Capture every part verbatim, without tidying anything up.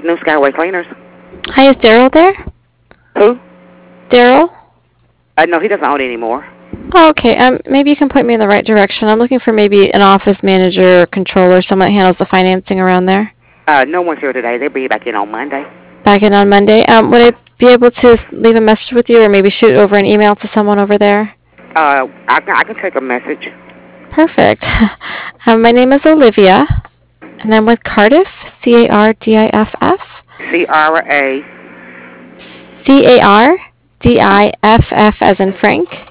afternoon, Skyway Cleaners. Hi, is Daryl there? Who? Daryl? Uh, no, he doesn't own it anymore. Oh, okay. Um, maybe you can point me in the right direction. I'm looking for maybe an office manager or controller, someone that handles the financing around there. Uh, no one's here today. They'll be back in on Monday. Back in on Monday. Um, would I be able to s- leave a message with you or maybe shoot over an email to someone over there? Uh, I can, I can take a message. Perfect. um, my name is Olivia, and I'm with Cardiff, C A R D I F F. C R A. C A R D I F F as in Frank.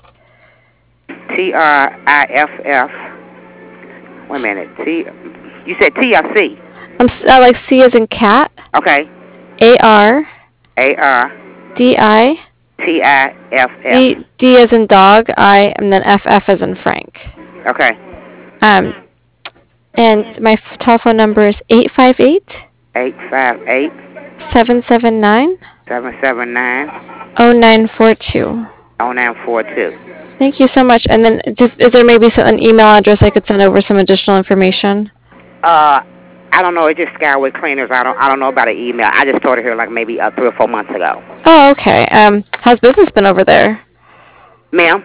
T R I F F. Wait a minute. T. You said T or C? I'm s- uh, like C as in cat. Okay. A R A R D I T I F F. D D as in dog. I and then F F as in Frank. Okay. Um, and my f- telephone number is eight five eight Eight five eight seven seven nine seven seven nine oh nine four two. oh nine four two. Thank you so much. And then, just, is there maybe some, an email address I could send over some additional information? Uh, I don't know. It's just Skyway Cleaners. I don't. I don't know about an email. I just started here like maybe uh, three or four months ago. Oh, okay. Um, how's business been over there? Ma'am.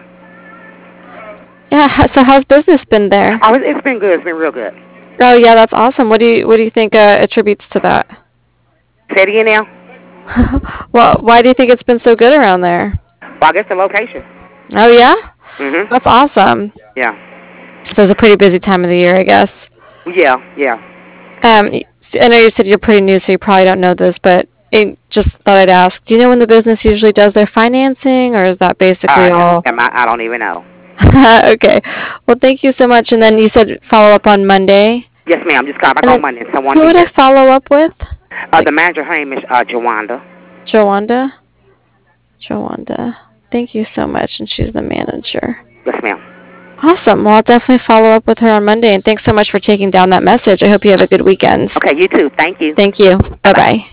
Yeah. ho- So how's business been there? Oh, it, it's been good. It's been real good. Oh, yeah, that's awesome. What do you What do you think uh, attributes to that? Say it again now. Well, why do you think it's been so good around there? Well, I guess the location. Oh, yeah. Mhm. That's awesome. Yeah. So it's a pretty busy time of the year, I guess. Yeah. Yeah. Um, I know you said you're pretty new, so you probably don't know this, but it just thought I'd ask. Do you know when the business usually does their financing, or is that basically Uh, all? am I, I don't even know. Okay. Well, thank you so much. And then you said follow up on Monday. Yes, ma'am. Just call back And on then Monday and someone who be would I here. follow up with? Uh, Like the manager, her name is uh, Jawanda. Jawanda? Jawanda. Thank you so much. And she's the manager. Yes, ma'am. Awesome. Well, I'll definitely follow up with her on Monday. And thanks so much for taking down that message. I hope you have a good weekend. Okay, you too. Thank you. Thank you. Bye Bye-bye. bye.